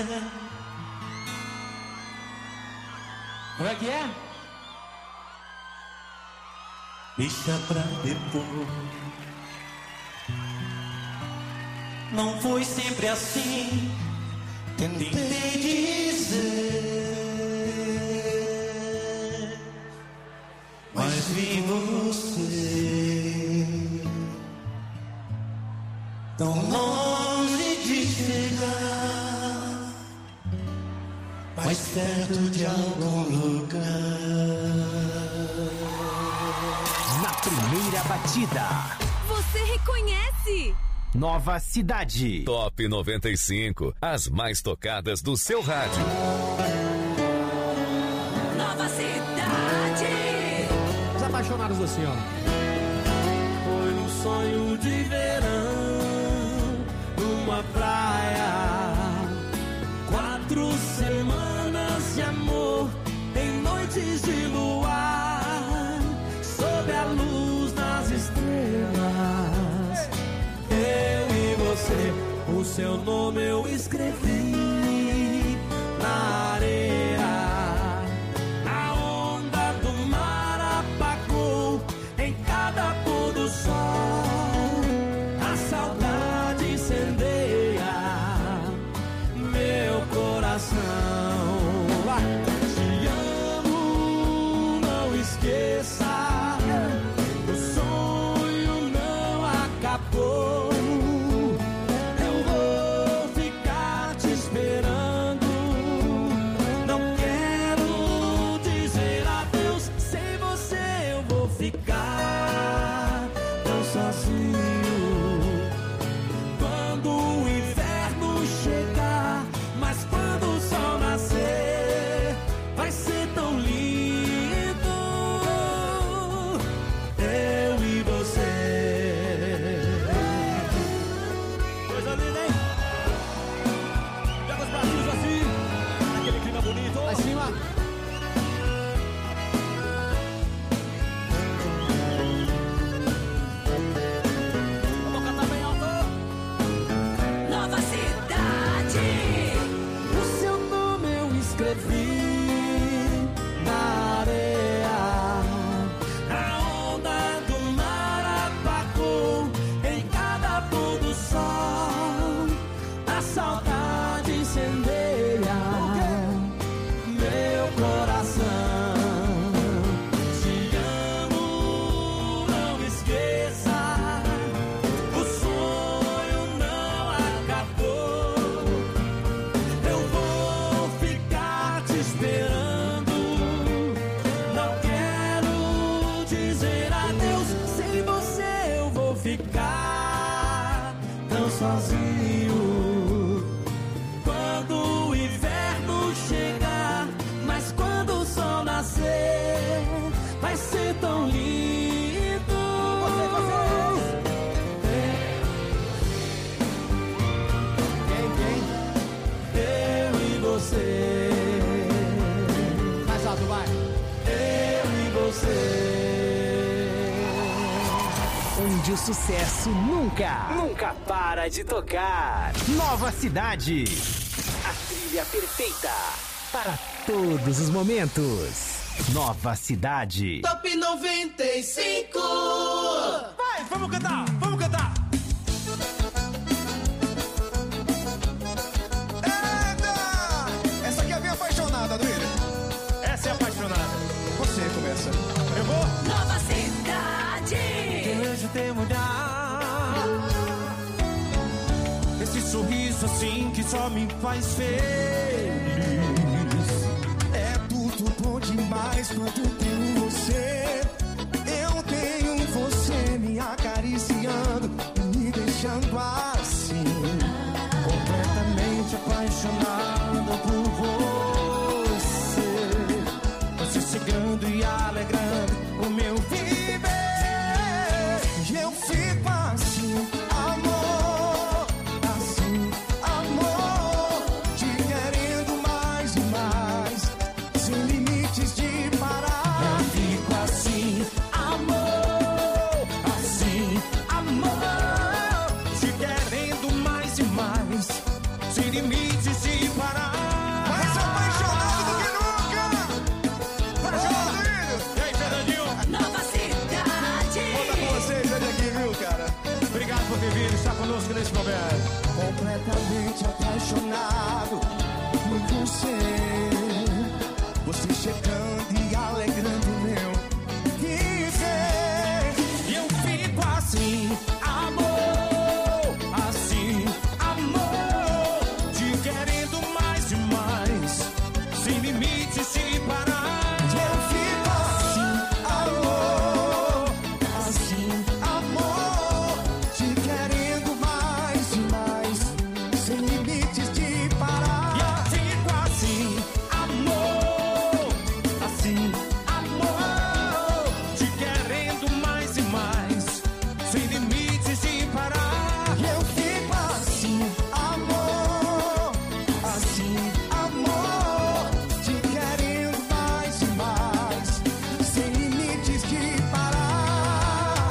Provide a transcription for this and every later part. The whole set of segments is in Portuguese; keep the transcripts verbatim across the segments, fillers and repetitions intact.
Como é que é? Deixa pra depois. Não foi sempre assim. Tentei dizer, mas vi você tão longe de chegar, mais perto de algum lugar. Na primeira batida, você reconhece? Nova Cidade. Top noventa e cinco. As mais tocadas do seu rádio. Nova Cidade. Os apaixonados do senhor. Foi um sonho de verão, numa praia. Quatro semanas de amor, em noites de luar, sob a luz das estrelas. Eu e você, o seu nome eu escrevi na areia. A onda do mar apagou em cada pôr do sol. A saudade incendeia meu coração. Te amo, não esqueça. O sonho não acabou. Ficar tão sozinho quando o inverno chegar, mas quando o sol nascer vai ser tão lindo, eu e você. Coisa linda, hein? Joga os bracinhos assim, aquele clima bonito. Lá em cima. Escrevi na areia. A onda do mar apagou em cada pôr do sol. A saudade incendeia meu coração. Te amo, não esqueça. O sonho não acabou. Eu vou ficar te esperando. Não quero dizer adeus. Sem você eu vou ficar tão sozinho quando o inverno chegar, mas quando o sol nascer vai ser tão lindo. Você, você. Quem, quem? Eu e você. Mais alto, vai. Eu e você. Onde o sucesso nunca, nunca para de tocar. Nova Cidade. A trilha perfeita para todos os momentos. Nova Cidade. Top noventa e cinco. Vai, vamos cantar, vamos cantar. Eita! Essa aqui é a minha apaixonada, Duílio. Essa é apaixonada. Você começa. Eu vou. Nova Cidade. Desejo ter mudar. Esse sorriso assim que só me faz feliz. É tudo bom demais quando tenho você. Eu tenho você me acariciando, me deixando assim, Completamente apaixonado por você. Você chegando e alegrando o meu viver. e eu fico assim, amor, assim, amor, te querendo mais e mais, sem limites de parar. Eu fico assim, amor, assim, amor, te querendo mais e mais, sem limites de parar. conosco nesse momento. Completamente apaixonado por você. Você chegando e alegrando meu viver. E eu fico assim, amor, assim, amor, te querendo mais e mais, sem limites de parar. Eu fico assim, amor, assim, amor, te querendo mais e mais, sem limites de parar. E eu fico assim, amor, assim, amor, te querendo mais e mais, sem limites de parar. Eu fico assim, amor, assim, amor, te querendo mais e mais, sem limites de parar.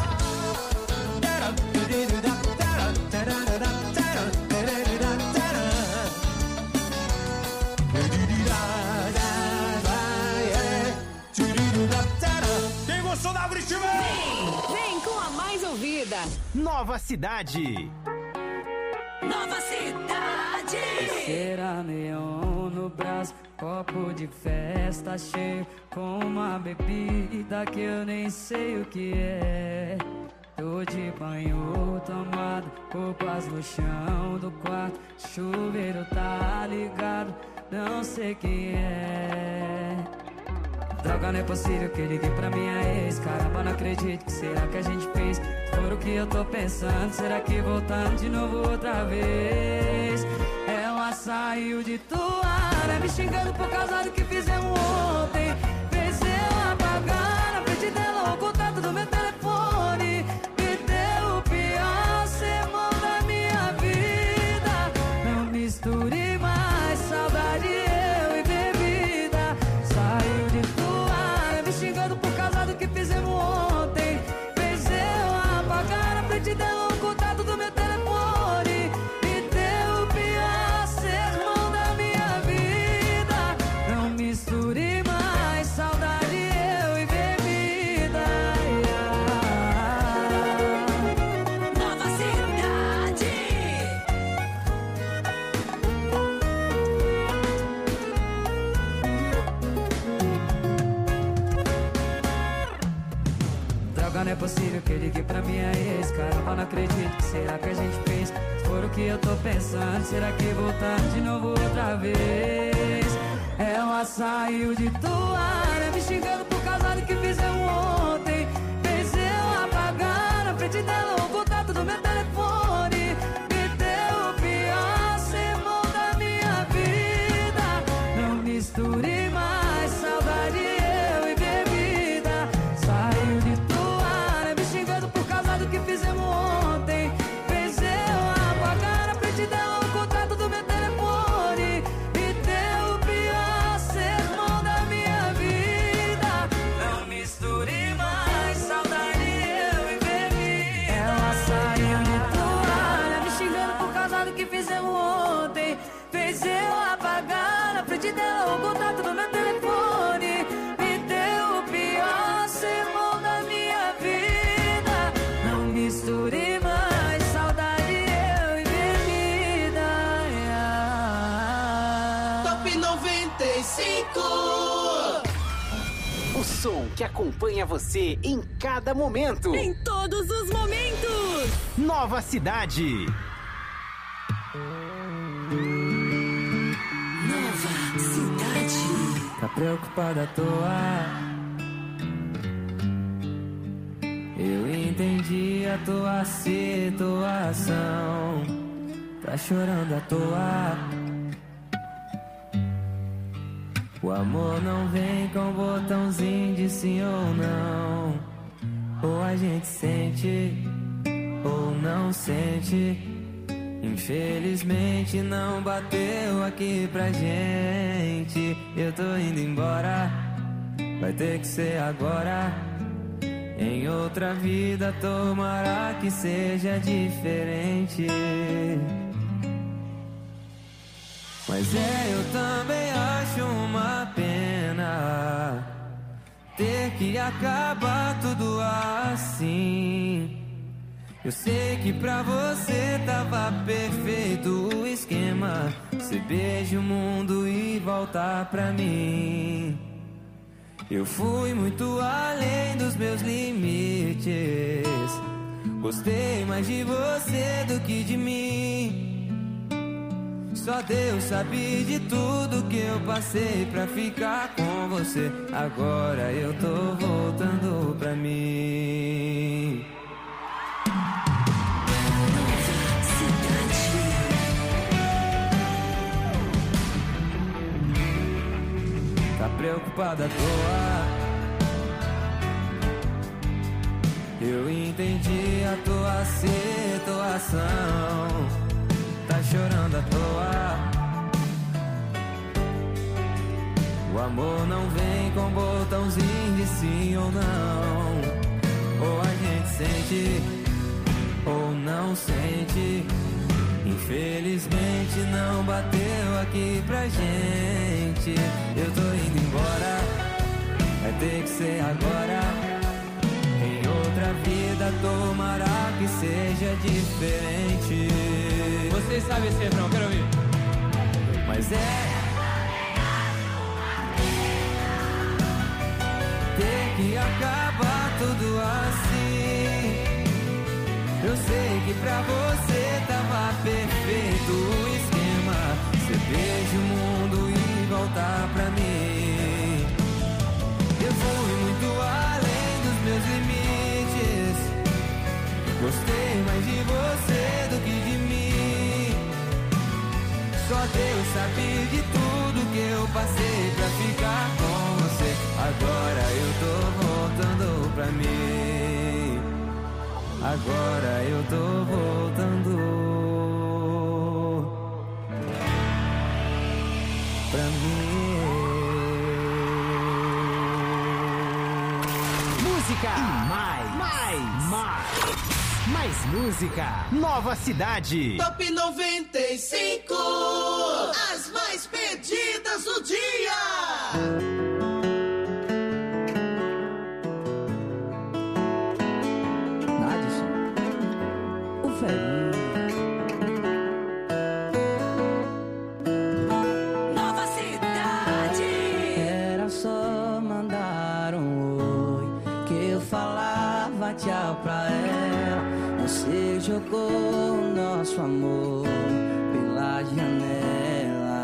Quem gostou da Bristima? Vem com a mais ouvida. Nova Cidade. Nova Cidade. Cera neon no braço, copo de festa cheio, com uma bebida que eu nem sei o que é. Tô de banho tomado, roupas no chão do quarto, chuveiro tá ligado, não sei quem é. Droga, não é possível que eu liguei pra minha ex. Caramba, não acredito, que será que a gente fez? For o que eu tô pensando, será que voltando de novo outra vez? Ela saiu de toalha, me xingando por causa do que fizemos ontem. Fez eu apagar na frente dela o contato do meu telefone. Me deu o pior sermão da minha vida. Não misture mais saudade, eu e bebida. Saiu de toalha, me xingando por causa do que fizemos ontem. Fez eu apagar na frente dela o contato do meu telefone. Me deu o pior sermão da minha vida. Não misture mais saudade, eu e bebida. Nova Cidade. Droga, não é possível que eu liguei pra minha ex. Caramba, não acredito, que será que a gente fez? Se for o que eu tô pensando, será que voltando de novo outra vez? Ela saiu de toalha, me xingando por causa do que fizemos ontem. Fez eu apagar na frente dela o contato do meu telefone. Me deu o pior sermão da minha vida. Não misture mais saudade, eu e bebida. Saiu de toalha, me xingando por causa do que fizemos ontem. Fez eu apagar na frente dela o contato do meu telefone. Me deu o pior sermão da minha vida. Não misture mais saudade, eu e bebida. Ela saiu de toalha, me xingando por causa do que fizemos ontem. Fez eu apagar na frente dela o contato do meu telefone. Me deu o pior sermão da minha vida. Não misture mais saudade, eu e bebida. Top noventa e cinco. O som que acompanha você em cada momento. Em todos os momentos. Nova Cidade. Nova Cidade. Tá preocupada à toa? Eu entendi a tua situação. Tá chorando à toa? O amor não vem com botãozinho de sim ou não. Ou a gente sente, ou não sente. Infelizmente não bateu aqui pra gente. Eu tô indo embora, vai ter que ser agora. Em outra vida tomara que seja diferente. Mas é, eu também acho uma pena ter que acabar tudo assim. Eu sei que pra você tava perfeito o esquema. Você beija o mundo e volta pra mim. Eu fui muito além dos meus limites. Gostei mais de você do que de mim. Só Deus sabe de tudo que eu passei pra ficar com você. Agora eu tô voltando pra mim. Tá preocupada à toa. Eu entendi a tua situação. Tá chorando à toa. O amor não vem com botãozinho de sim ou não. Ou a gente sente, ou não sente. Infelizmente não bateu aqui pra gente. Eu tô indo embora, vai ter que ser agora. Em outra vida tomara que seja diferente. Vocês sabem esse refrão, quero ouvir. Mas é ter que acabar tudo assim. Eu sei que pra você tava perfeito o esquema. Você beija o mundo e volta pra mim. Eu fui muito além dos meus limites. Gostei mais de você do que de mim. Só Deus sabe de tudo que eu passei pra ficar com você. Agora eu tô voltando pra mim. Agora eu tô voltando pra mim. Música e mais, mais, mais, mais música. Nova Cidade. Top noventa e cinco. As mais pedidas do dia. Nova Cidade. Era só mandar um oi que eu falava tchau pra ela. Você jogou o nosso amor pela janela.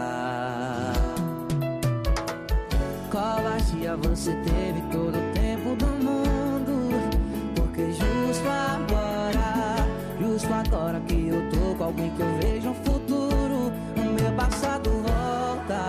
Covardia, você teve todo o tempo do mundo. Porque justo agora, justo agora que eu tô com alguém que eu vejo um futuro, o meu passado volta.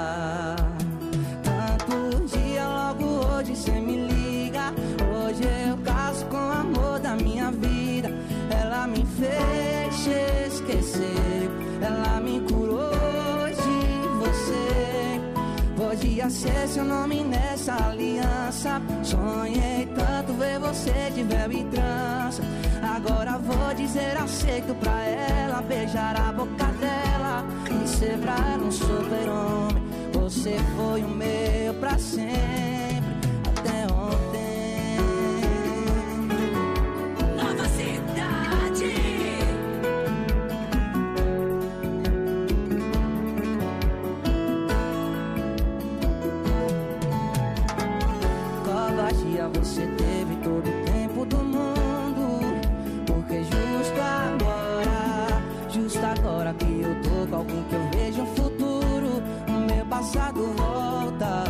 Tanto dia, logo hoje cê me liga. Hoje eu caso com o amor da minha vida. Ela me fez esquecer, ela me curou de você. Podia ser seu nome nessa aliança. Sonhei tanto ver você de véu e trança. Agora vou dizer aceito pra ela. Beijar a boca dela e ser pra ela um super-homem. Você foi o meu pra sempre, até ontem. Nova Cidade. Covardia, você teve todo o tempo do mundo. Porque justo agora, justo agora que eu tô com alguém que eu vejo um futuro, o meu passado volta.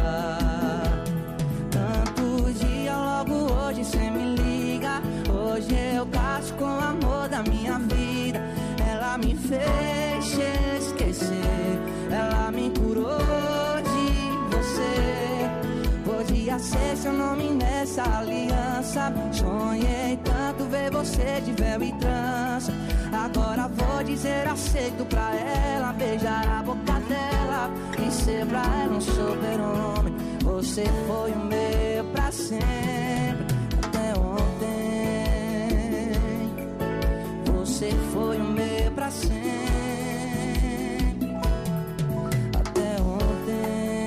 Tanto dia, logo hoje cê me liga. Hoje eu caso com o amor da minha vida. Ela me fez esquecer, ela me curou de você. Podia ser seu nome nessa aliança. Sonhei tanto ver você de véu e trança. Agora vou dizer aceito pra ela. Beijar a boca dela e ser pra ela um super-homem. Você foi o meu pra sempre, até ontem. Você foi o meu pra sempre, até ontem.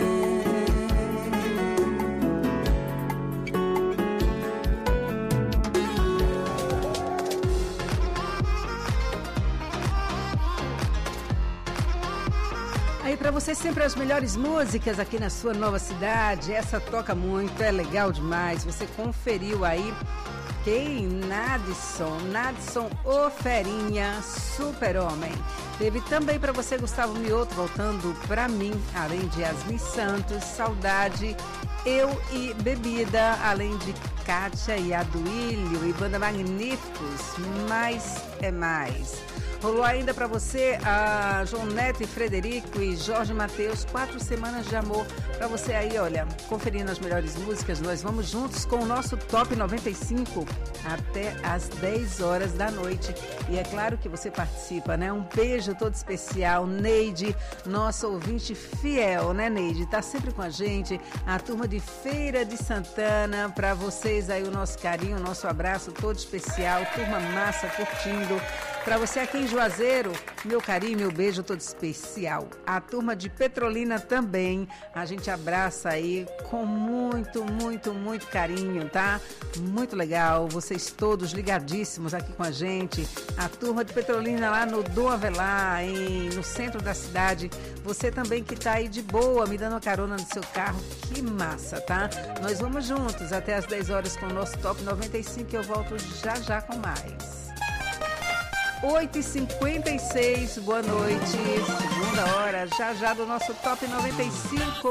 Aí pra você sempre as melhores músicas aqui na sua nova cidade. Essa toca muito, é legal demais. Você conferiu aí quem? Nadson, Nadson O Ferinha, Super-Homem. Teve também pra você Gustavo Mioto, Voltando Pra Mim, além de Yasmin Santos, Saudade, Eu e Bebida, além de Kátia e Aduílio e Banda Magníficos, Mais é Mais. Rolou ainda pra você a João Neto e Frederico e Jorge Mateus, Quatro Semanas de Amor. Pra você aí, olha, conferindo as melhores músicas, nós vamos juntos com o nosso Top noventa e cinco até às dez horas da noite. E é claro que você participa, né? Um beijo todo especial, Neide, nossa ouvinte fiel, né, Neide? Tá sempre com a gente, a turma de Feira de Santana, pra vocês aí o nosso carinho, o nosso abraço todo especial, turma massa curtindo. Pra você aqui em Juazeiro, meu carinho, meu beijo todo especial. A turma de Petrolina também, a gente abraça aí com muito, muito, muito carinho, tá? Muito legal, vocês todos ligadíssimos aqui com a gente. A turma de Petrolina lá no Dom Avelar, em, no centro da cidade. Você também que tá aí de boa, me dando uma carona no seu carro, que massa, tá? Nós vamos juntos até às dez horas com o nosso Top noventa e cinco e eu volto já já com mais. oito e cinquenta e seis, boa noite, segunda hora, já já do nosso Top noventa e cinco.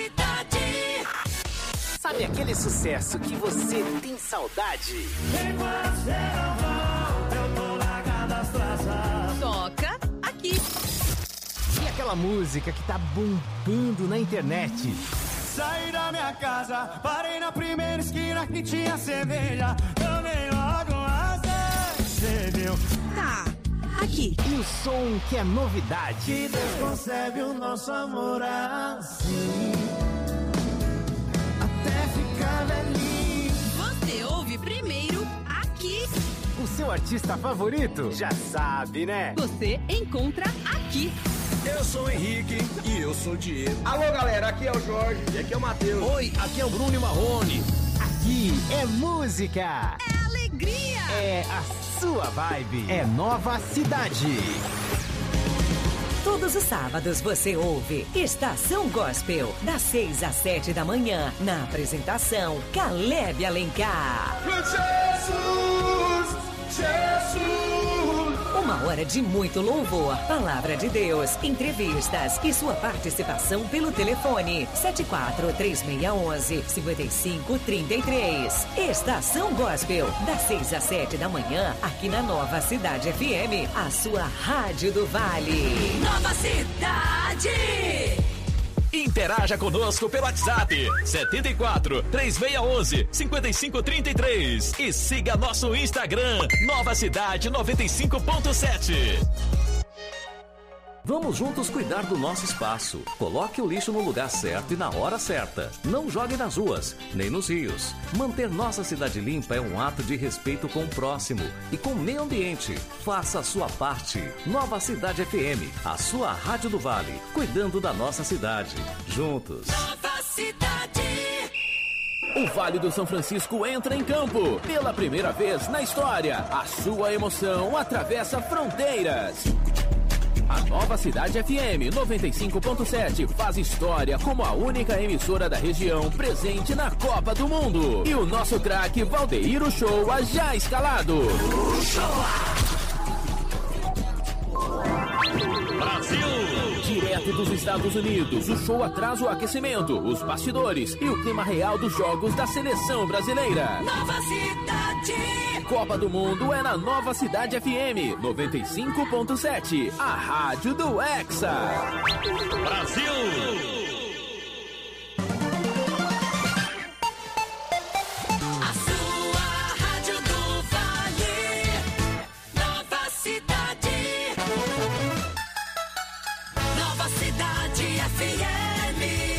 Sabe aquele sucesso que você tem saudade? Toca aqui. E aquela música que tá bombando na internet? Saí da minha casa, parei na primeira esquina que tinha cerveja. Tomei logo uma cerveja. Tá, aqui. E o som que é novidade. Que Deus concebe o nosso amor assim, até ficar velhinho. Você ouve primeiro aqui. O seu artista favorito? Já sabe, né? Você encontra aqui. Eu sou o Henrique e eu sou o Diego. Alô, galera, aqui é o Jorge e aqui é o Matheus. Oi, aqui é o Bruno e Marrone. Aqui é música. É alegria. É a sua vibe. É Nova Cidade. Todos os sábados você ouve Estação Gospel, das seis às sete da manhã, na apresentação Caleb Alencar. Jesus, Jesus. Uma hora de muito louvor, palavra de Deus, entrevistas e sua participação pelo telefone sete quatro três seis um um cinco cinco três três. Estação Gospel, das seis às sete da manhã, aqui na Nova Cidade F M, a sua rádio do Vale. Nova Cidade. Interaja conosco pelo WhatsApp sete quatro três seis um um cinco cinco três três e siga nosso Instagram Nova Cidade noventa e cinco ponto sete. Vamos juntos cuidar do nosso espaço. Coloque o lixo no lugar certo e na hora certa. Não jogue nas ruas, nem nos rios. Manter nossa cidade limpa é um ato de respeito com o próximo e com o meio ambiente. Faça a sua parte. Nova Cidade F M, a sua rádio do Vale, cuidando da nossa cidade. Juntos. Nova Cidade. O Vale do São Francisco entra em campo. Pela primeira vez na história, a sua emoção atravessa fronteiras. A Nova Cidade F M noventa e cinco ponto sete faz história como a única emissora da região presente na Copa do Mundo. E o nosso craque Valdeir Uchoa já escalado. Brasil! Direto dos Estados Unidos, o show traz o aquecimento, os bastidores e o clima real dos jogos da seleção brasileira. Nova Cidade. Copa do Mundo é na Nova Cidade F M noventa e cinco ponto sete, a rádio do Hexa. Brasil! A sua rádio do Vale. Nova Cidade. Nova Cidade F M.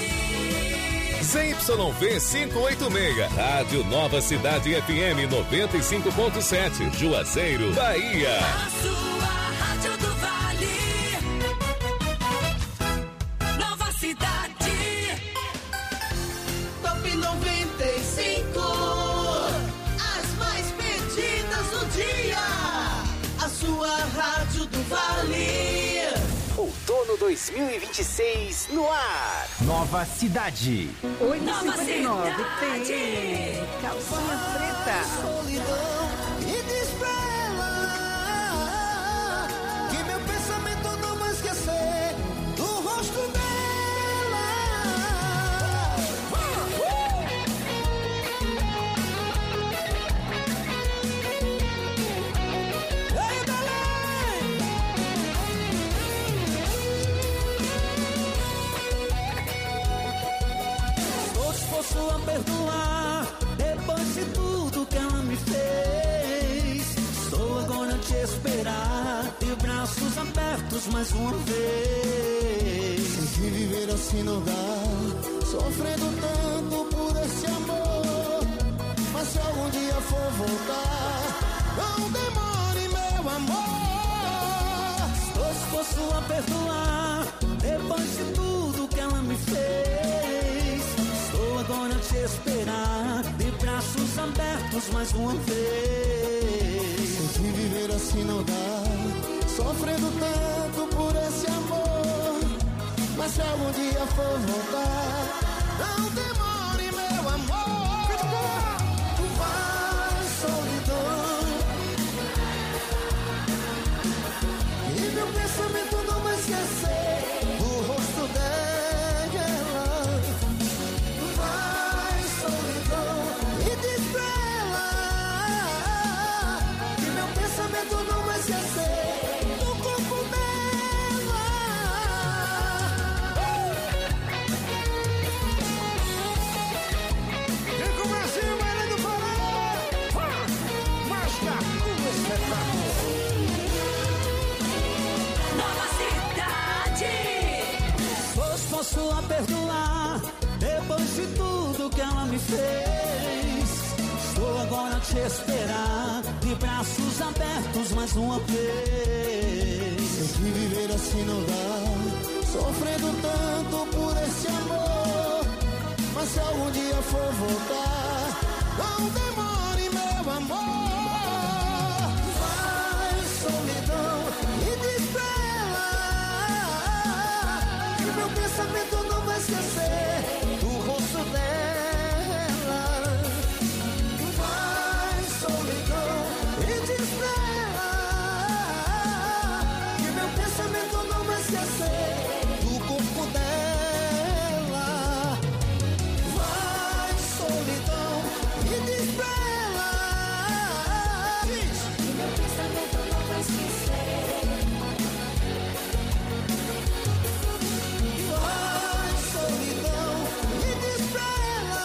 Z Y V quinhentos e oitenta e seis, Rádio Nova Cidade F M noventa e cinco ponto sete, Juazeiro, Bahia. A sua rádio do Vale. Nova Cidade. Top noventa e cinco. As mais pedidas do dia. A sua rádio do Vale. O dono do dois mil e vinte e seis no ar. Nova Cidade. oito e cinquenta e nove tem calcinha preta. Solidão e diz pra ela que meu pensamento não vai esquecer do rosto dela. Posso a perdoar depois de tudo que ela me fez. Estou agora a te esperar de braços abertos mais uma vez. Sei que viver assim não dá, sofrendo tanto por esse amor. Mas se algum dia for voltar, não demore, meu amor. Estou disposto a perdoar depois de tudo que ela me fez. Estou agora a te esperar de braços abertos mais uma vez. Sei que viver assim não dá, sofrendo tanto por esse amor. Mas se algum dia for voltar, não demore, meu amor. Vai, solidão, e meu pensamento não vai esquecer o rosto dela. Não vai esquecer do corpo dela. Vem com o Brasil, Maria do Pará. Mostra o espetáculo. Nova Cidade. Estou disposto a perdoar depois de tudo que ela me fez. Estou agora a te esperar de braços abertos mais uma vez. Sei que viver assim não dá, sofrendo tanto por esse amor. Mas se algum dia for voltar, não demore, meu amor. Vai, solidão, e diz pra ela que meu pensamento não vai esquecer do rosto dela. Do corpo dela. Vai, solidão, e diz pra ela que meu pensamento não vai esquecer. Vai, solidão, e diz pra ela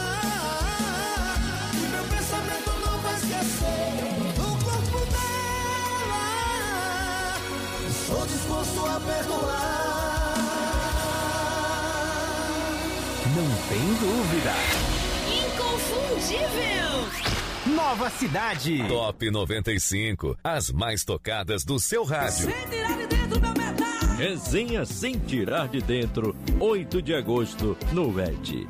que meu pensamento não vai esquecer do corpo dela. Estou disposto a perdoar. Não tem dúvida. Inconfundível. Nova Cidade. Top noventa e cinco. As mais tocadas do seu rádio. Sem tirar de dentro meu metal. Resenha Sem Tirar de Dentro, oito de agosto, no V E T.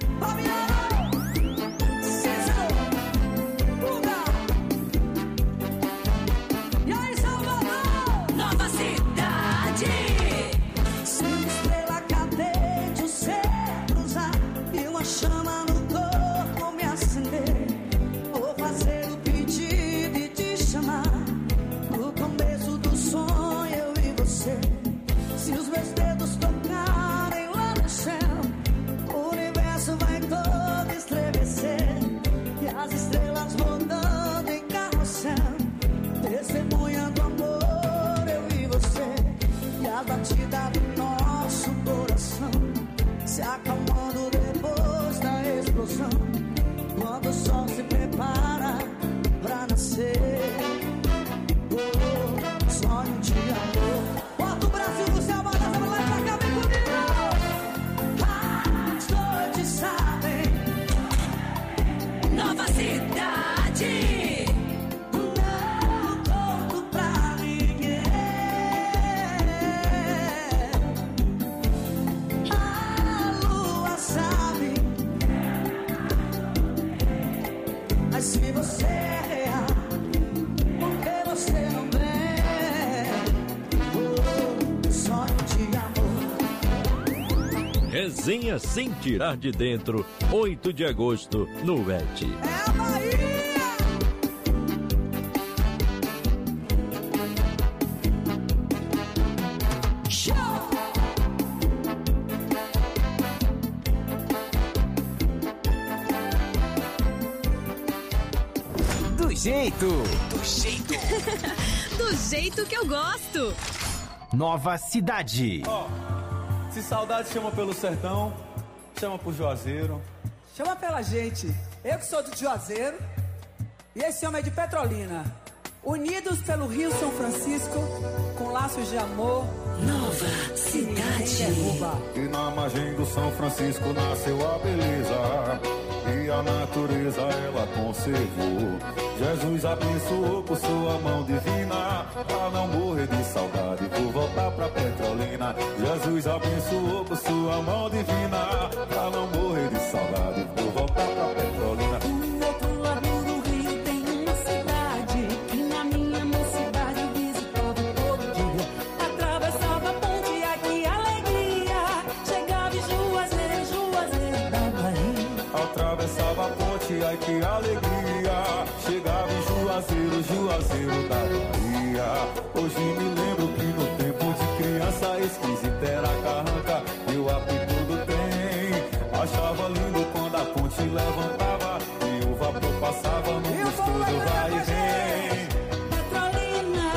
Chama no corpo me acender. Vou fazer o pedido e te chamar. No começo do sonho, eu e você. Se os meus dedos tocarem lá no céu, o universo vai todo estremecer. E as estrelas rodando em carrossel, testemunhando amor, eu e você. E as Resenha sem tirar de dentro, oito de agosto, no V E T. É a Bahia! Do jeito, Do jeito. Do jeito que eu gosto. Nova Cidade. Ó, se saudade chama pelo sertão, chama pro Juazeiro. Chama pela gente. Eu que sou do Juazeiro e esse homem é de Petrolina. Unidos pelo Rio São Francisco, com laços de amor. Nova Cidade. E na margem do São Francisco nasceu a beleza, e a natureza ela conservou. Jesus abençoou por sua mão divina, pra não morrer de saudade por voltar pra Petrolina. Jesus abençoou por sua mão divina, pra não morrer de saudade por voltar pra Petrolina. Do outro lado do rio tem uma cidade que na minha mocidade visitava todo dia. Atravessava a ponte, aqui alegria. Chegava em Juazeiro, Juazeiro da Bahia. Atravessava a ponte, ai que alegria. Chegava em Juazeiro, Juazeiro da Bahia. Hoje me lembro que no tempo de criança esquisita era carranca e o apito do trem. Achava lindo quando a ponte levantava e o vapor passava no gostoso vai e vem. Petrolina,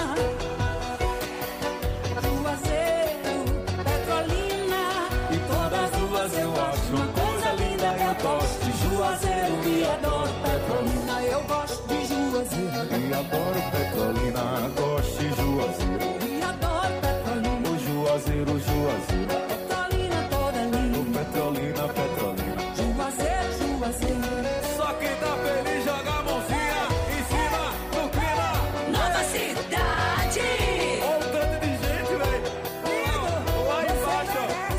Juazeiro, Petrolina. E todas as duas eu acho uma coisa linda. Eu gosto de Juazeiro e adoro Petrolina. Eu gosto de Juazeiro e adoro Petrolina. Gosto de Juazeiro e adoro Petrolina. O Juazeiro, Juazeiro. Petrolina toda linda. O Petrolina, Petrolina. Juazeiro, Juazeiro. Só quem tá feliz joga a mãozinha em cima do clima. Nova Cidade. Olha o tanto de gente, velho. Lá embaixo,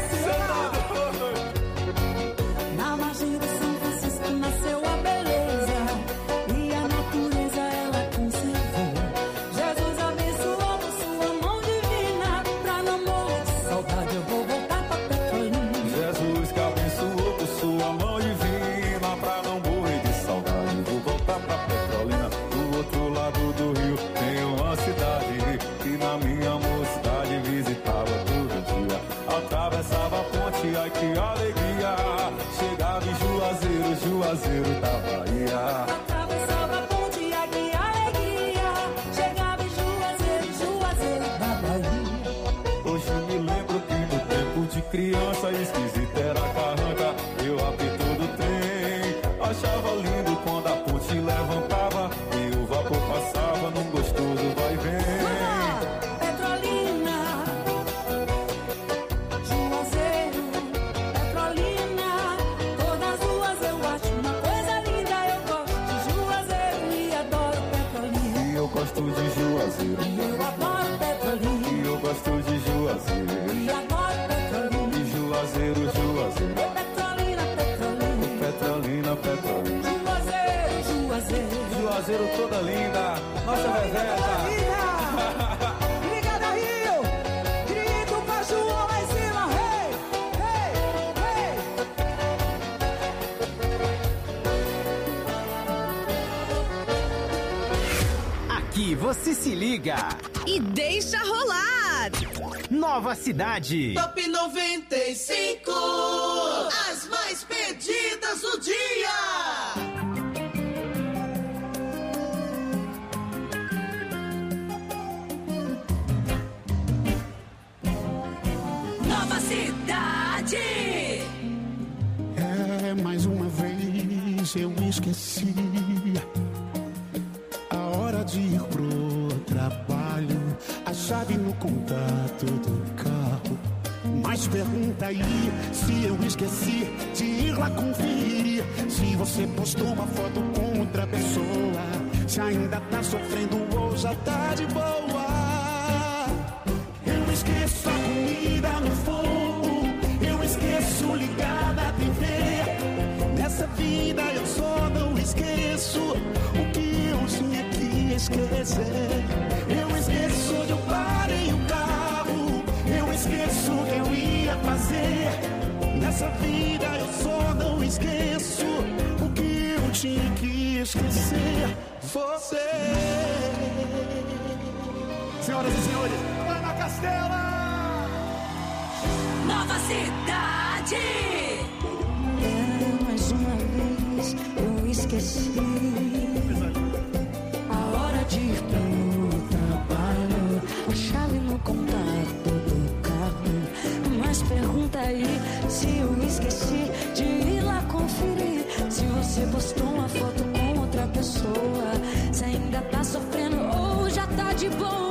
ó. Na margem do São Francisco nasceu a beleza e a natureza ela conservou. Jesus abençoou por sua mão divina, pra não morrer de saudade eu vou voltar pra Petrolina. Jesus que abençoou por sua mão divina, pra não morrer de saudade vou voltar pra Petrolina. Do outro lado do rio tem uma cidade que na minha mocidade visitava todo dia. Atravessava a ponte, ai que alegria. Chegava em Juazeiro, Juazeiro da Bahia. Atravessava a ponte, ai que alegria. Chegava em Juazeiro, Juazeiro da Bahia. Hoje me lembro que no tempo de criança esquisita era carranca e o apito do trem. Achava lindo quando a ponte levantava e o vapor passava num gostoso vai e vem. Petrolina, Juazeiro, Petrolina. Todas duas eu acho uma coisa linda. Eu gosto de Juazeiro e adoro Petrolina. E eu gosto de Juazeiro E eu adoro Petrolina. e eu gosto de Juazeiro E adoro Petrolina. e Juazeiro, Juazeiro. Petrolina, Petrolina. Petrolina, Petrolina. Juazeiro, Juazeiro. Juazeiro toda linda. Nossa reserva. Obrigada, Rio. Grito pra João lá em cima. Hey, hey, hey. Aqui você se liga. E deixa rolar. Nova Cidade. Top noventa e cinco. As mais pedidas do dia. Nova Cidade. É, mais uma vez eu esqueci a hora de ir pro trabalho, a chave no contato do carro. Mas pergunta aí se eu esqueci de ir lá conferir se você postou uma foto com outra pessoa, se ainda tá sofrendo ou já tá de boa. Eu esqueço a comida no fogo, eu esqueço ligar na T V. Nessa vida eu só não esqueço o que eu tinha que esquecer. Eu esqueço onde eu parei o carro, eu esqueço o que eu ia fazer. Nessa Nessa vida eu só não esqueço o que eu tinha que esquecer. Você. Senhoras e senhores, Ana Castela! Nova Cidade! É, mais uma vez eu esqueci a hora de ir pro trabalho, a chave no contato do carro. Mas pergunta aí se eu esqueci de ir lá conferir se você postou uma foto com outra pessoa, se ainda tá sofrendo ou já tá de boa.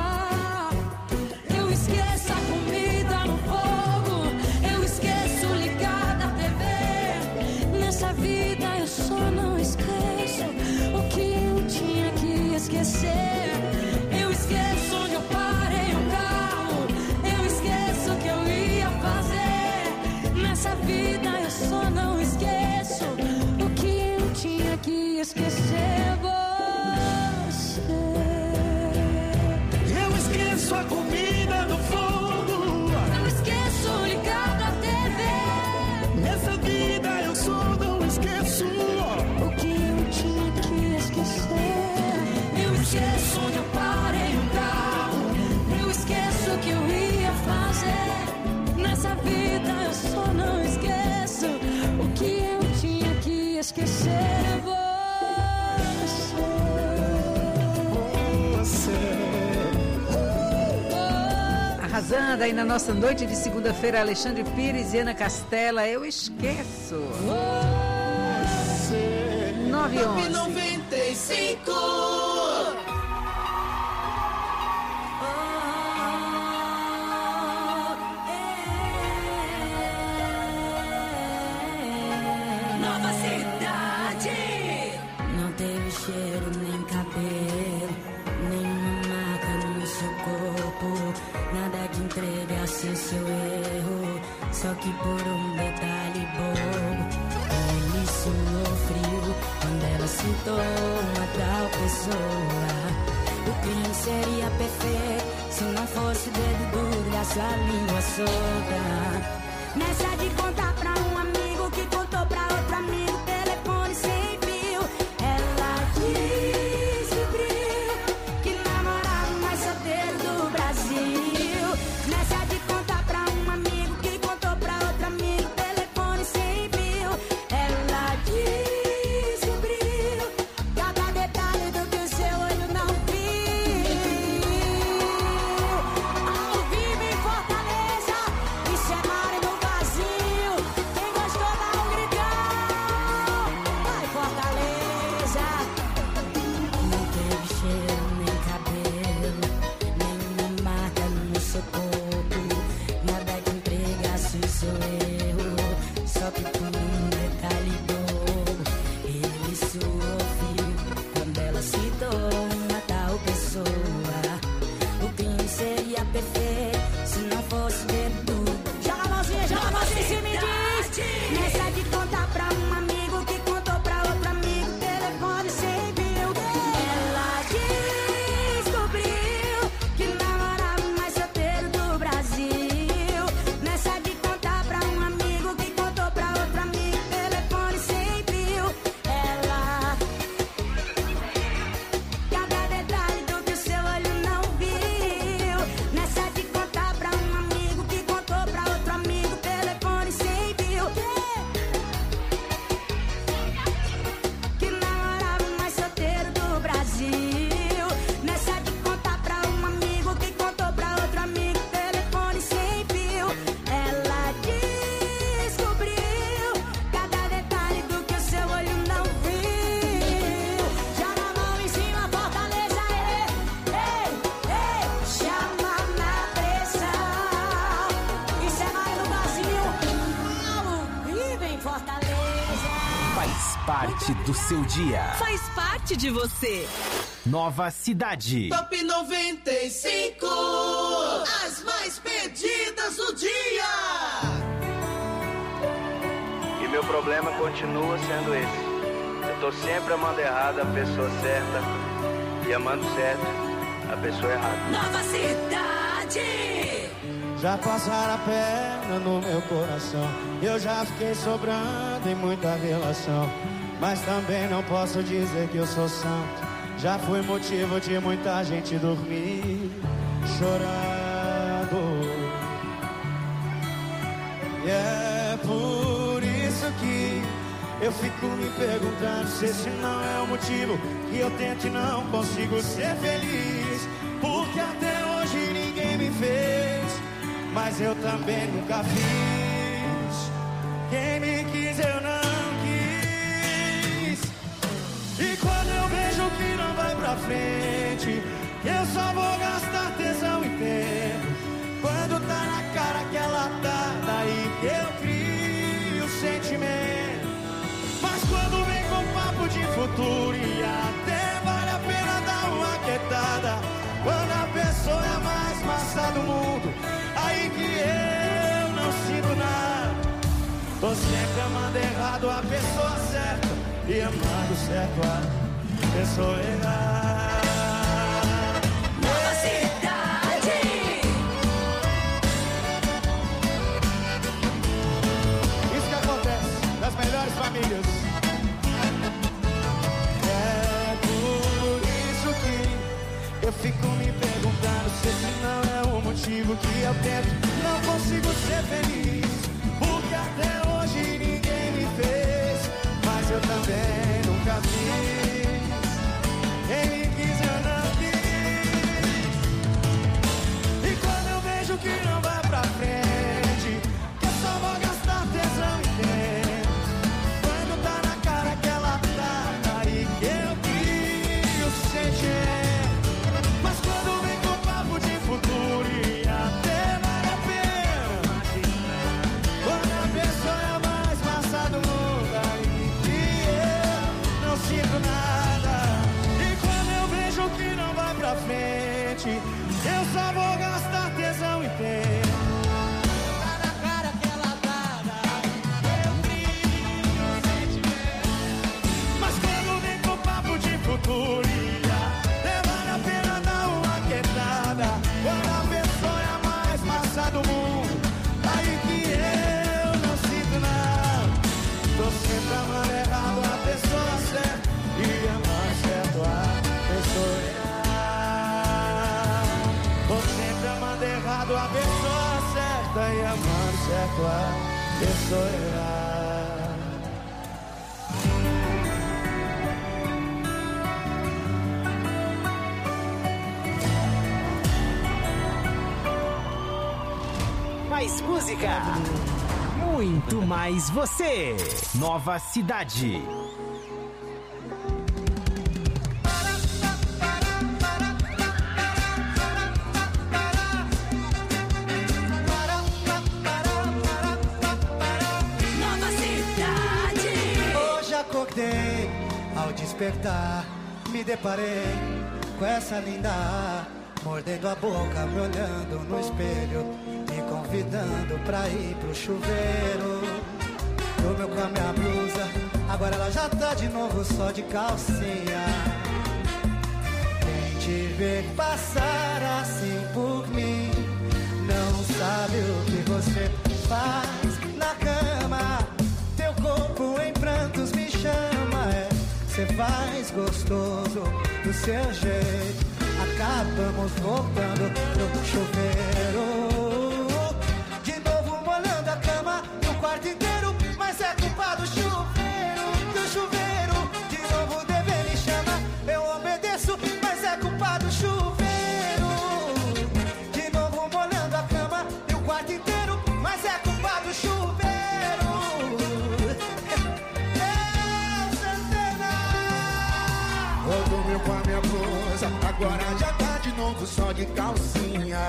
Eu esqueço a comida no fogo, eu esqueço ligar da T V. Nessa vida eu só não esqueço o que eu tinha que esquecer. Eu esqueço onde eu parei o carro, eu esqueço o que eu ia fazer. Nessa vida eu só não esqueço o que eu tinha que esquecer. Você. Eu esqueço a comida no fogo, eu esqueço ligar da T V. Nessa vida eu só não esqueço o que eu tinha que esquecer. Eu esqueço onde eu parei o carro, eu esqueço o que eu ia fazer. Nessa vida eu só não esqueço o que eu tinha que esquecer. Arrasando aí na nossa noite de segunda-feira, Alexandre Pires e Ana Castela, eu esqueço. nove e onze. noventa e cinco. Nova Cidade. Não teve cheiro nem cabelo, nenhuma marca no seu corpo, nada que entregasse seu erro, só que por um detalhe bobo. Ele suou frio quando ela citou uma tal pessoa. O crime seria perfeito se não fosse o dedo duro da sua língua solta. Nessa de contar pra um amigo que contou pra outro amigo, telefone sem fio. Ela descobriu que namorava o mais solteiro do Brasil. Nessa de contar pra um amigo que contou pra outro amigo, telefone sem fio. Ela descobriu cada detalhe do que o seu olho não viu. Ao vivo em Fortaleza, isso é Mari no vazio. Quem gostou dá um gritão. Vai Fortaleza. Não teve cheiro nem cabelo, nenhuma marca no seu corpo, nada que entregasse o seu erro, só que por um detalhe bobo. Ele suou frio quando ela citou uma tal pessoa. O crime seria perfeito se não fosse dedo. Joga a mãozinha, joga a mãozinha e me diz. Nessa de contar pra um amigo que contou pra outro amigo, telefone sem fio. Ela descobriu que namorava o mais solteiro do Brasil. Nessa de contar pra um amigo que contou pra outro amigo, telefone sem fio. Ela cada detalhe do que o seu olho não viu. Nessa de contar pra um amigo que contou pra outro amigo, telefone sem fio. Que namorava o mais solteiro do Brasil. Nessa de contar pra um amigo que contou pra outro amigo, telefone sem fio. Ela descobriu cada detalhe do que o seu olho não viu. Joga a mão em cima, Fortaleza, ei, ei, ei. Chama na pressão. Isso é mais no Brasil. Ao vivo em Fortaleza. Faz parte do seu dia. Faz parte de você. Nova Cidade. Top noventa e cinco. As mais pedidas do dia. E meu problema continua sendo esse. Eu tô sempre amando errado a pessoa certa e amando certo a pessoa errada. Nova Cidade. já passaram a perna no meu coração. Eu já fiquei sobrando em muita relação, mas também não posso dizer que eu sou santo. Já fui motivo de muita gente dormir chorando. E é por isso que eu fico me perguntando se esse não é o motivo que eu tento e não consigo ser feliz. Porque até hoje ninguém me fez, mas eu também nunca fiz. Quem me quis eu não quis. E quando eu vejo que não vai pra frente, eu só vou gastar tesão e tempo. Quando tá na cara que ela tá, daí que eu crio sentimento. Mas quando vem com papo de futuro, e até vale a pena dar uma quietada. Quando a pessoa é a mais massa do mundo, aí que eu não sinto nada. Tô sempre amando errado a pessoa certa e amando certo a pessoa errada. Nova Cidade. Isso que acontece nas melhores famílias. É por isso que eu fico me perguntando se esse não é o motivo que eu tento, não consigo ser feliz. Porque até hoje ninguém me fez, mas eu também nunca fiz. Quem me quis eu não quis. E quando eu vejo que não vai pra frente, que eu só vou gastar tesão e tempo. Quando tá na cara que ela tá, aí que eu crio sentimento. Mas quando vem com papo de futuro, e até vale a pena. Quando a pessoa é a mais massa do mundo, aí que eu não sinto nada. E quando eu vejo que não vai pra frente, eu só vou gastar tesão e tempo. Tá na cara que ela tá, eu crio sentimento. Mas quando vem com papo de futuro, vale a pena dar uma quietada. Quando a pessoa é a mais massa do mundo, aí que eu não sinto nada. Tô sempre amando errado a pessoa certa e amando certo a pessoa errada. Tô sempre amando errado a pessoa certa e amando certo a pessoa errada. Mais música, muito mais você. Nova Cidade. Nova Cidade. Hoje acordei, ao despertar, me deparei com essa linda, mordendo a boca, me olhando no espelho, me convidando pra ir pro chuveiro. Dormiu com a minha blusa, agora ela já tá de novo só de calcinha. Quem te vê passar assim por mim, não sabe o que você faz na cama. Teu corpo em prantos me chama, é, cê faz gostoso do seu jeito. Acabamos voltando pro chuveiro. De novo molhando a cama e o quarto inteiro, mas é culpa do chuveiro, do chuveiro. De novo dever me chama, eu obedeço, mas é culpa do chuveiro. De novo molhando a cama e o quarto inteiro, mas é culpa do chuveiro. Eu dormiu com a minha blusa, agora já tá de novo só de calcinha.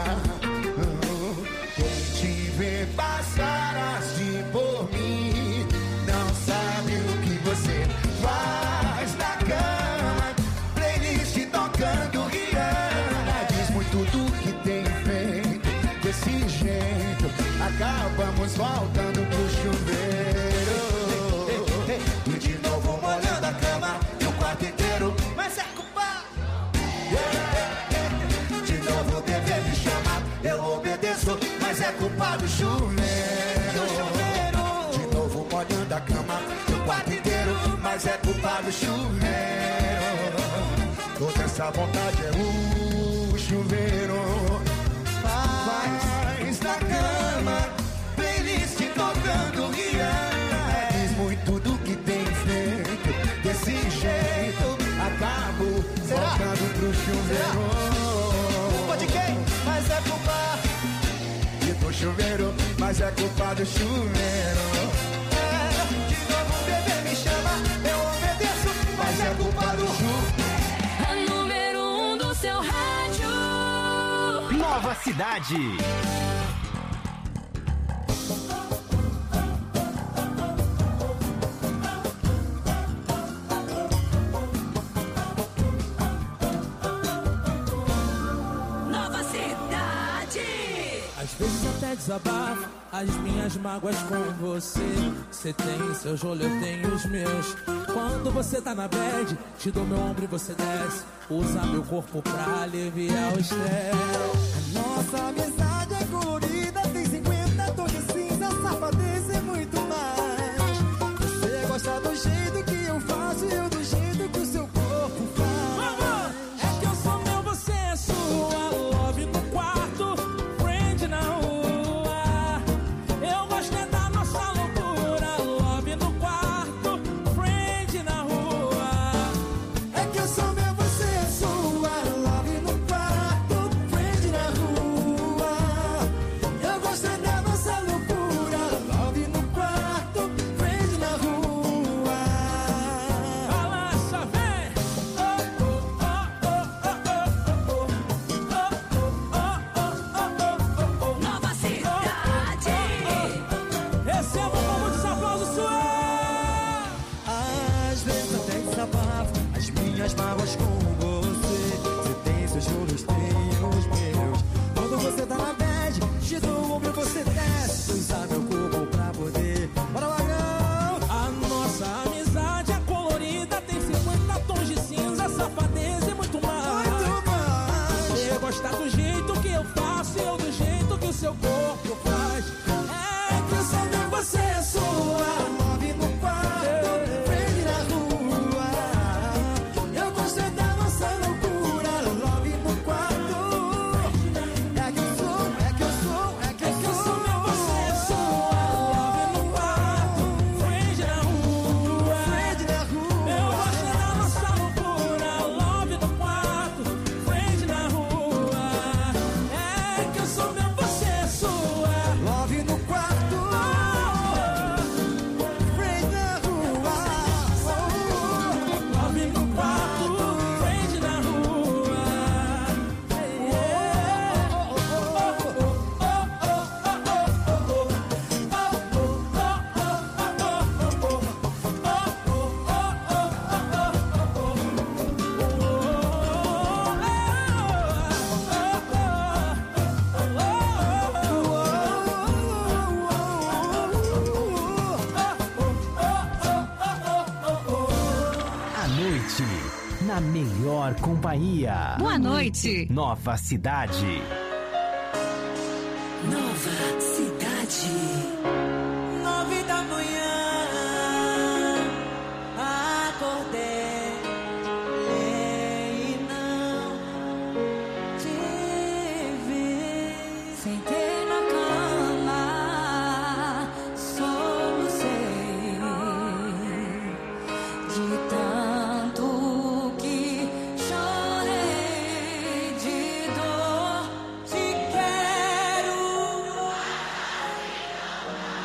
Quem te vê passar assim por mim, não sabe o que você faz na cama. Playlist tocando Rihanna, diz muito do que tem feito. Desse jeito, acabamos voltando pro chuveiro. E de novo molhando a cama e o quarto inteiro, mas é culpa. De novo dever me chamar, eu obedeço, mas mas é culpa do chuveiro. De novo molhando a cama, o quarto inteiro, mas é culpa do chuveiro. Toda essa vontade é o chuveiro. Faz na cama, playlist tocando Rihanna. Diz muito do que tem feito, desse jeito acabo voltando pro chuveiro. Culpa de quem? Mas é culpa e do chuveiro, mas é culpa do chuveiro. É, de novo o bebê me chama, eu obedeço, mas é culpa do chuveiro. A número um do seu rádio. Nova Cidade. Nova Cidade. Às vezes até desabafo as minhas mágoas com você. Você tem seus rolos, eu tenho os meus. Quando você tá na bad, te dou meu ombro e você desce. Usa meu corpo pra aliviar o estresse. Nossa amizade é colorida, tem cinquenta tons de cinza, safadeza é muito mais. Você gosta do jeito que eu faço e eu do jeito que o seu corpo faz. É que eu sou meu, você é sua. Love no quarto, friend na rua. Eu gosto é da nossa loucura. Love no quarto, friend na rua. É que eu sou meu, você é sua. Love no quarto, friend na rua. Eu gosto é da nossa loucura. Love no quarto, friend na rua. Balança, vem! Oh, oh, oh, oh, oh, oh, oh, oh. Nova Cidade. Receba um pouco de aplausos, sué! Às vezes até desabafo as minhas mágoas com você. Você tem seus rolos, tenho os meus. Quando você tá na bad, te dou o ombro e você desce. Usa meu corpo pra poder. Bora, Magão! A nossa amizade é colorida, tem cinquenta tons de cinza, safadeza e muito mais. Muito mais. Eu gostar do jeito que eu faço e eu do jeito que o seu corpo faz. É que eu sou meu, você é sua. Love no quarto, friend na rua. Eu gosto é da nossa loucura. Love no quarto. É que eu sou, é que eu sou, é que eu É que eu sou. sou meu, você é sua. Love no quarto, friend na rua. Friend na rua. Eu gosto da nossa loucura. Love no quarto, friend na rua. É que eu sou meu, você é sua. Love no quarto, friend na rua. Love no quarto, friend na rua. À noite, na melhor companhia. Boa noite. Nova Cidade. Nova Cidade. Nove da manhã, acordei e não te vi. Sentei na cama, solucei de tanto que chorei de dor. Te quero.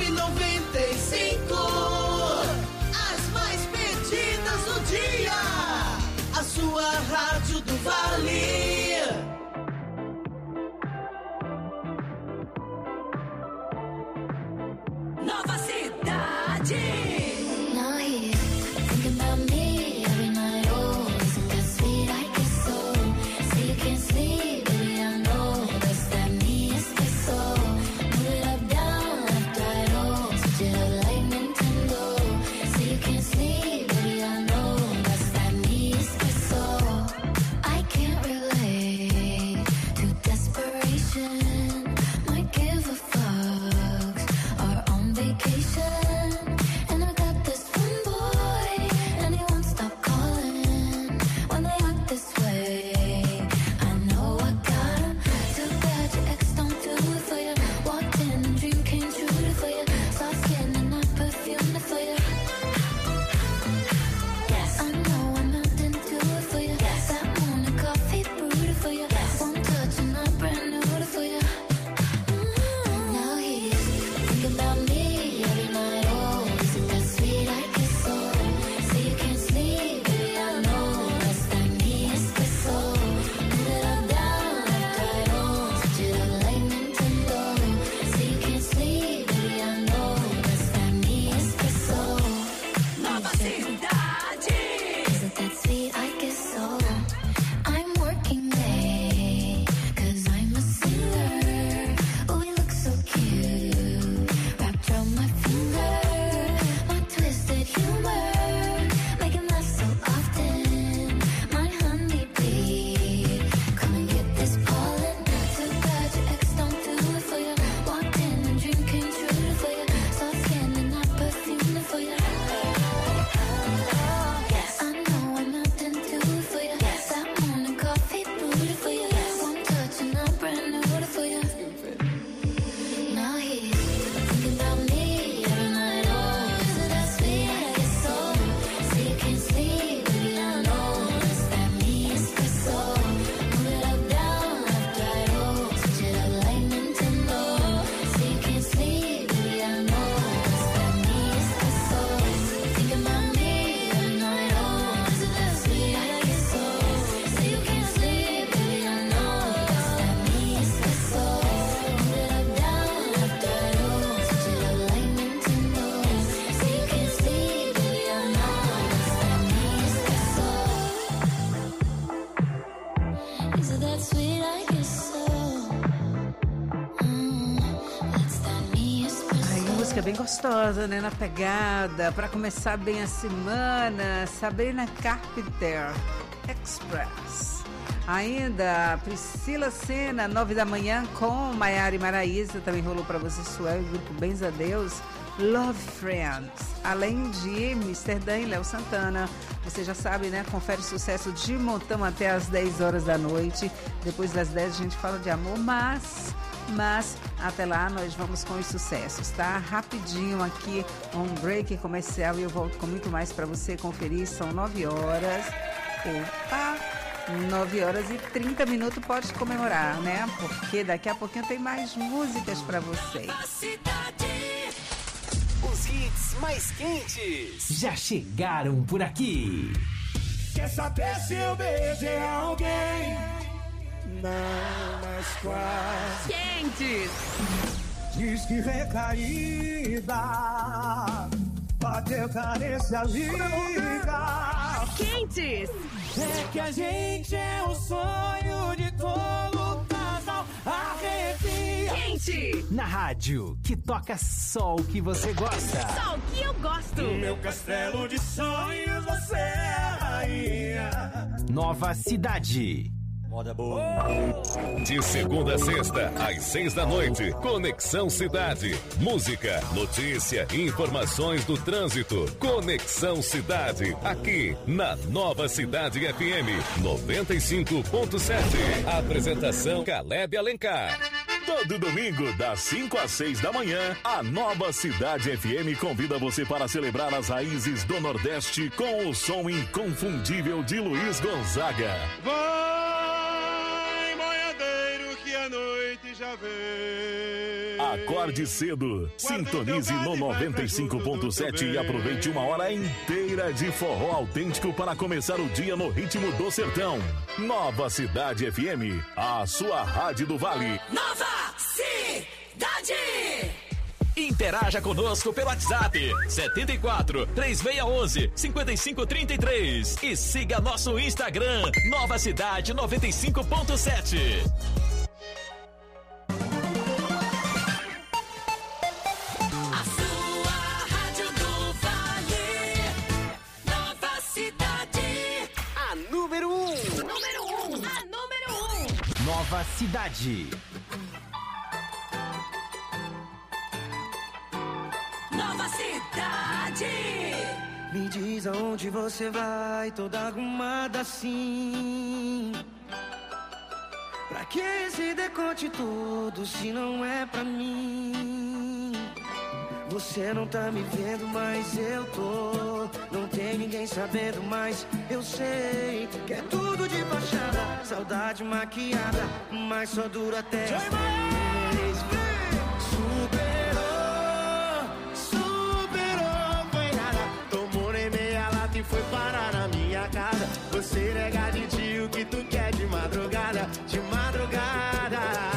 M noventa e cinco. As mais pedidas do dia. A sua rádio do Vale. Nova Cidade. Now here, thinking about me every night. Oh, isn't that sweet? I guess so. Say you can't sleep, baby, I know. That's that me, espresso. Move it up, down, left, right, oh. Switch it up like Nintendo. Say you can't sleep, baby, I know. That's that me, espresso. I can't relate to desperation. Might give a fuck. Our own vacation. And I got this one boy, and he won't stop calling when they act this way. I know I got him. Too bad your ex don't do it for you. Walked in and dream came true for you. Soft skin and I perfumed it for you. Yes, I know I'm out and do it for you. Yes, that morning coffee brewed it for you. Yes, one touch and I brand new it for you. Mm, now he's thinking about me every night. Oh, isn't that sweet? I guess so. Say you can't sleep, baby, I know. That's that me, espresso. Move it up, down, left, right, oh. Switch it up like Nintendo. Say you can't sleep, baby, I know. That's that me, espresso. Nova Cidade. Isn't that sweet? I guess so. I'm working late, cause I'm a singer. Oh, you look so cute. Wrapped around my finger. My twisted humor. Make him laugh so often. My honeybee. Come and get this pollen. Too bad your ex don't do it for you. Walked in and dream came true for you. Soft skin and I perfumed it for you. Yes, I know I'm out and do it for you. Yes, that morning coffee brewed it for you. Yes, one touch and I brand new it for you. Now he's thinking about me every night. Oh, isn't that sweet? I guess so. Say you can't sleep, baby, I know. That's that me, espresso. Move it up, down, left, right, oh. Switch it up like Nintendo. Say you can't sleep, baby, I know. That's that me, espresso. Thinking about me every night. Oh, isn't that sweet? I guess so. Say you can't sleep, baby, I know. That's that me, espresso. Move it up, down, left, right, oh. Switch it up like Nintendo. Say you can't sleep, baby, I know. That's that me, espresso. Isn't that sweet? I guess so. Mm, that's that me, espresso. Ai, música bem gostosa, né? Na pegada. Pra começar bem a semana, Sabrina Carpenter, Express. Ainda Priscila Senna, nove da manhã, com Maiara e Maraísa. Também rolou pra você, Suel e o grupo Bens a Deus, Love Friends. Além de mister Dan e Léo Santana. Você já sabe, né? Confere o sucesso de montão até às dez horas da noite. Depois das dez a gente fala de amor, mas... Mas até lá nós vamos com os sucessos, tá? Rapidinho aqui, um break comercial e eu volto com muito mais pra você conferir. São nove horas. Opa! nove horas e trinta minutos, pode comemorar, né? Porque daqui a pouquinho tem mais músicas pra vocês. Os hits mais quentes já chegaram por aqui. Quer saber se eu beijei alguém? Não, mas quase. Quentes. Diz que recaída, bateu carência, liga. Quentes. É que a gente é o sonho de todo casal. Arrepia. Quente. Na rádio que toca só o que você gosta. Só o que eu gosto. No meu castelo de sonhos você é a rainha. Nova Cidade. Moda boa. De segunda a sexta, às seis da noite, Conexão Cidade. Música, notícia, informações do trânsito. Conexão Cidade, aqui na Nova Cidade F M noventa e cinco ponto sete. Apresentação Caleb Alencar. Todo domingo, das cinco às seis da manhã, a Nova Cidade F M convida você para celebrar as raízes do Nordeste com o som inconfundível de Luiz Gonzaga. Vai, boiadeiro, que a noite já vem. A Acorde cedo. Sintonize no noventa e cinco ponto sete e aproveite uma hora inteira de forró autêntico para começar o dia no ritmo do sertão. Nova Cidade F M, a sua rádio do Vale. Nova Cidade. Interaja conosco pelo WhatsApp setenta e quatro, três seis um um, cinco cinco três três e siga nosso Instagram Nova Cidade noventa e cinco ponto sete. A sua rádio do Vale. Nova Cidade. A número um. Número um. A número um. Nova Cidade. Nova Cidade. Me diz aonde você vai, toda arrumada assim. Pra que esse decote todo se não é pra mim? Você não tá me vendo, mas eu tô. Não tem ninguém sabendo, mas eu sei que é tudo de fachada. Saudade maquiada, mas só dura até as três. Foi parar na minha casa. Você nega de dia o que tu quer de madrugada, de madrugada.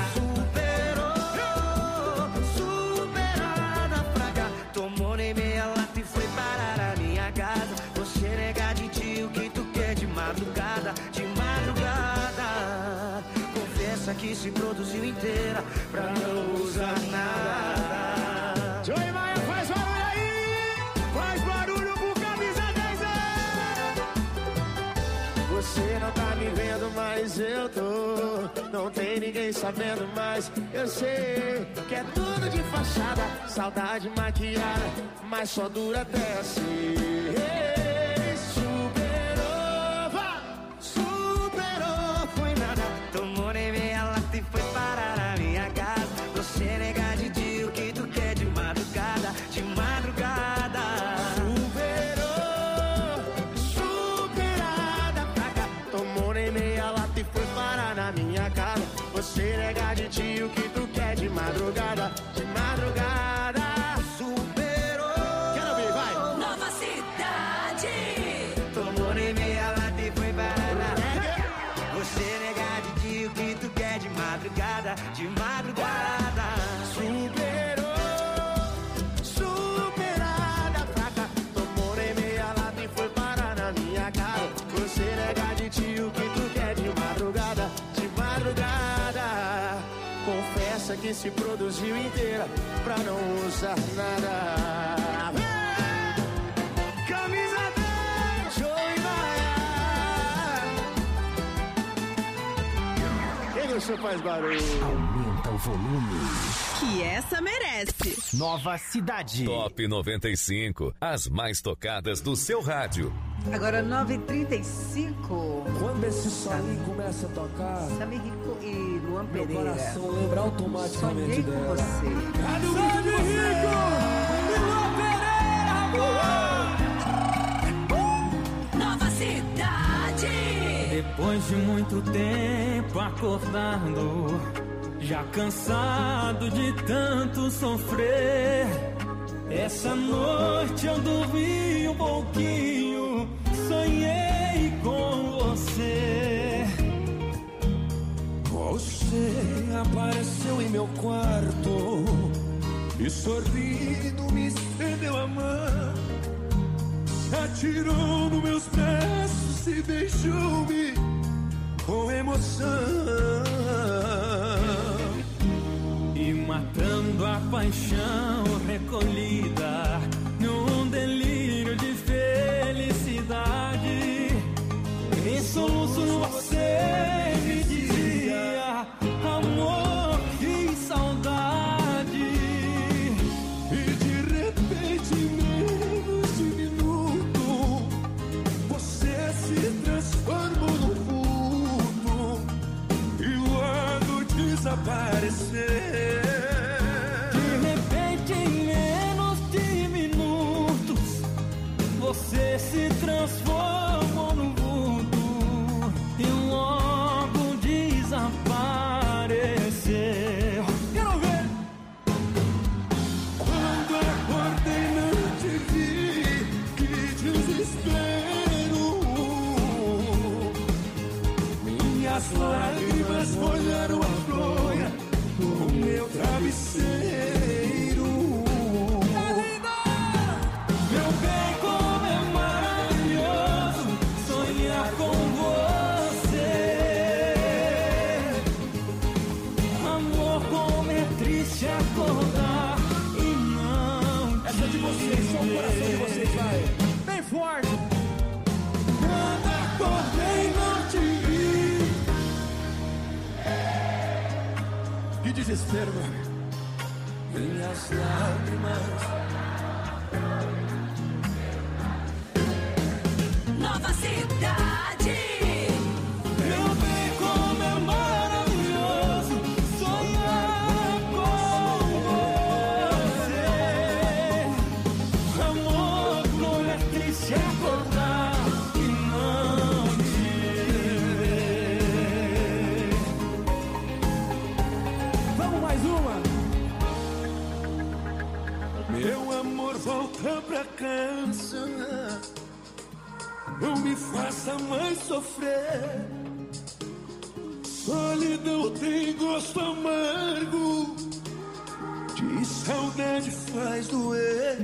Superou, superada fraca. Tomou nem meia lata e foi parar na minha casa. Você nega de dia o que tu quer de madrugada, de madrugada. Confessa que se produziu inteira pra não usar nada. Joey Maia, faz barulho aí! Faz barulho por camisa dez. Você não tá me vendo, mas eu tô. Não tem ninguém sabendo, mas eu sei que é tudo de fachada. Saudade maquiada, mas só dura até assim. Superou, vá! Superou, foi nada. Tomou nem meia lata e foi parar na minha casa. Você nega de dia o que tu quer de madrugada, de madrugada. Na minha cara, você nega de ti o que tu quer de madrugada, de madrugada. Superou. Quero ver, vai. Nova Cidade. Tomou nem meia lata e foi parar. Você nega de ti o que tu quer de madrugada, de madrugada. Superou, superada fraca. Tomou nem meia lata e foi parar na minha cara. Você nega de ti o que tu quer de madrugada, de madrugada. Confessa que se produziu inteira pra não usar nada. Camisa dez, Joey Maia. Quem gostou faz barulho. Aumenta o volume. Que essa merece. Nova Cidade. Top noventa e cinco. As mais tocadas do seu rádio. Agora nove e trinta e cinco. Quando esse solinho começa a tocar, Samir Rico e Luan meu Pereira. coração lembra automaticamente Sonhei dela. com você. Cadê o Samir Rico e Luan Pereira? Nova Cidade. Depois de muito tempo acordado, já cansado de tanto sofrer, essa noite eu dormi um pouquinho, sonhei com você. Você apareceu em meu quarto e sorrindo me estendeu a mão, se atirou nos meus braços e beijou-me com emoção. E matando a paixão recolhida num delírio de felicidade, em soluços você me dizia: amor, que saudade. E de repente, em menos de minuto, você se transformou no vulto e logo desapareceu. De repente, em menos travesseiro. Meu bem, como é maravilhoso sonhar com você. Amor, como é triste acordar e não te Essa é de vocês, só o coração de vocês, vai. Bem forte. Quando acordei, não te vi. Que desespero, meu. Minhas lágrimas. Nova Cidade. Meu bem, como é maravilhoso sonhar com você. Amor, como é triste acordar e não te ver. Vamos mais uma. Meu amor, volta pra casa. Não me faça mais sofrer. Solidão tem gosto amargo. De saudade faz doer.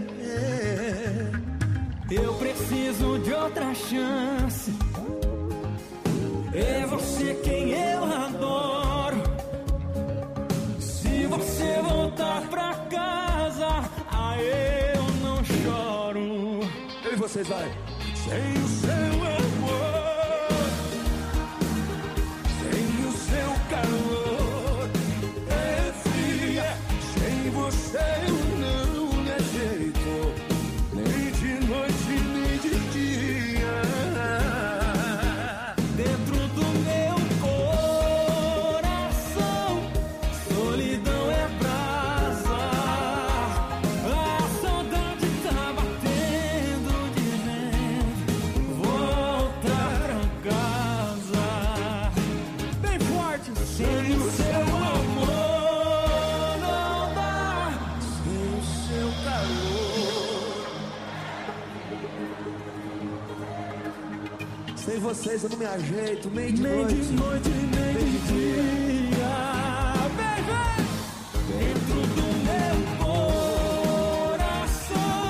Eu preciso de outra chance. É você quem eu adoro. Se você voltar pra casa, aí eu não choro. Eu e vocês, vai. Sem o seu amor, sem o seu calor, é fria. Sem você eu não é jeito, nem de noite nem de dia. Dentro do meu coração, solidão é brasa. A saudade tá batendo de volta pra casa. Bem forte. Sem o seu amor não dá. Sem o seu calor. Sem vocês eu não me ajeito, nem de Nem noite. de noite, nem de dia.